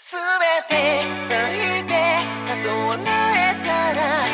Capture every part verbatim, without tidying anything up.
すべて咲いてたと笑えたら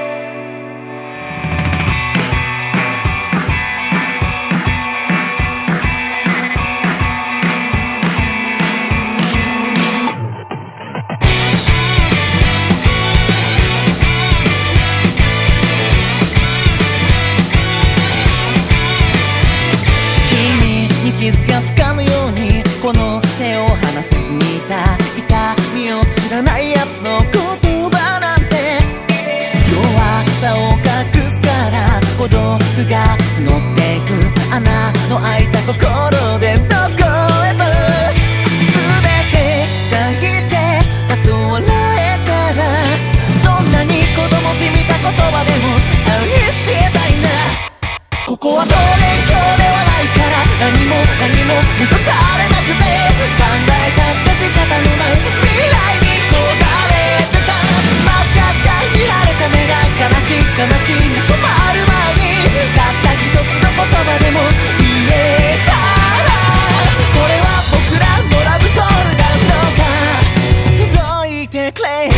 気づかつかぬようにこの手を離せずにいた痛みを知らない奴の言葉なんて弱さを隠すから孤独が募っていく穴の開いた心でどこへと全て咲いてたと笑えたらどんなに子供じみた言葉でも愛したいなここは桃源郷ではないから何も何も満たされなくて考えたって仕方のない未来に焦がれてた真っ赤っかに晴れた目が悲しい悲しいに染まる前にたった一つの言葉でも言えたらこれは僕らのラブコールだどうか届いてくれ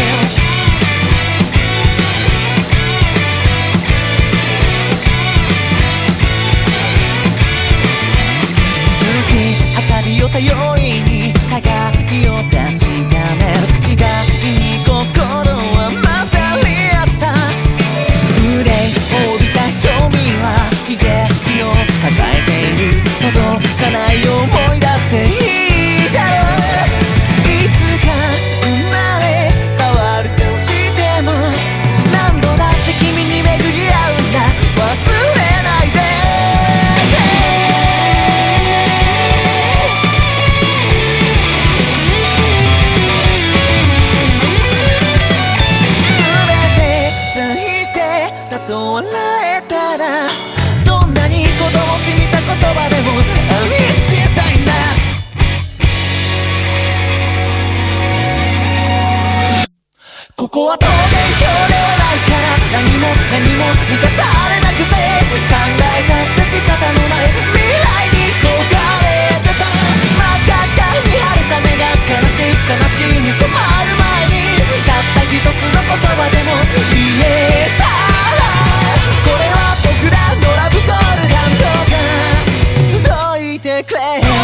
頼りに互いを確かめる次第に心は混ざり合った憂いを帯びた瞳は悲劇を抱えている届かない想いだっていいだろういつか生まれ変わるとしても何度だって君に巡り合うんだ忘れないでと笑えたらどんなに子供じみた言葉でも愛したいんだここは桃源郷ではないから何も何も満たされなくて考えたって仕方のない未来に焦がれてた真っ赤っかに晴れた目が悲しい悲しいに染まる前にたった一つの言葉でも言えたこれは僕らのラブコールだどうか届いてくれ